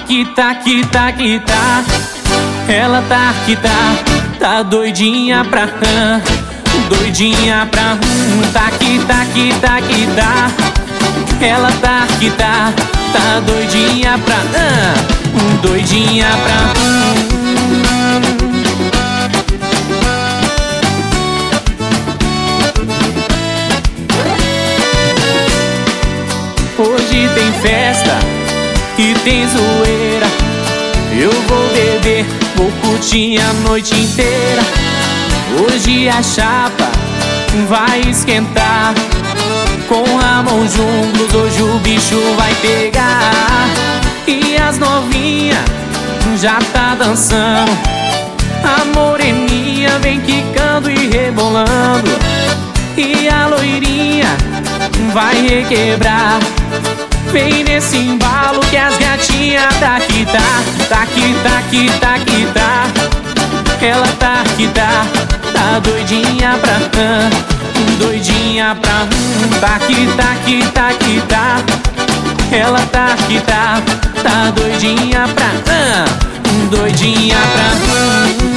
que tá. Ela tá que tá doidinha pra doidinha pra tá que tá. Ela tá que tá doidinha pra doidinha pra Hoje tem festa e tem zoeira. Eu vou beber, vou curtir a noite inteira. Hoje a chapa vai esquentar. Com Ramon Junglos hoje o bicho vai pegar. E as novinhas já tá dançando. A moreninha vem quicando e rebolando. E a loirinha vai requebrar. Vem nesse embalo que as gatinhas tá que tá. Ela tá que tá doidinha pra doidinha pra tá que tá. Ela tá que tá doidinha pra doidinha pra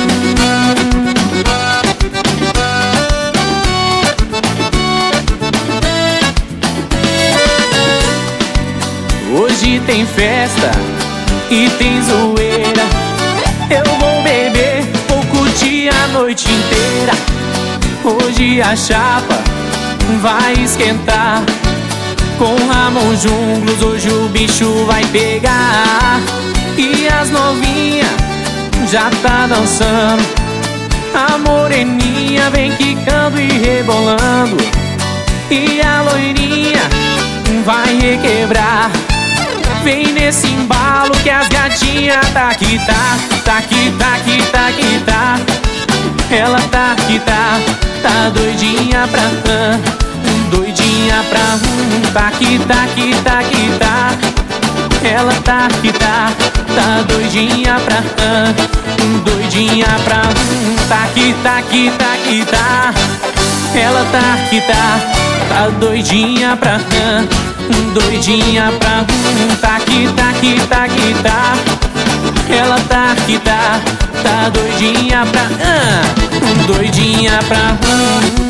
Hoje tem festa e tem zoeira. Eu vou beber, vou curtir a noite inteira. Hoje a chapa vai esquentar. Com Ramon Junglos hoje o bicho vai pegar. E as novinhas já tá dançando. A moreninha vem quicando e rebolando. E a loirinha vai requebrar. Vem nesse embalo que as gatinhas tá que tá. Ela tá que tá doidinha pra doidinha pra tá que tá. Ela tá que tá doidinha pra doidinha pra tá que tá. Ela tá que tá doidinha pra doidinha pra tá que tá. Ela tá que tá doidinha pra doidinha pra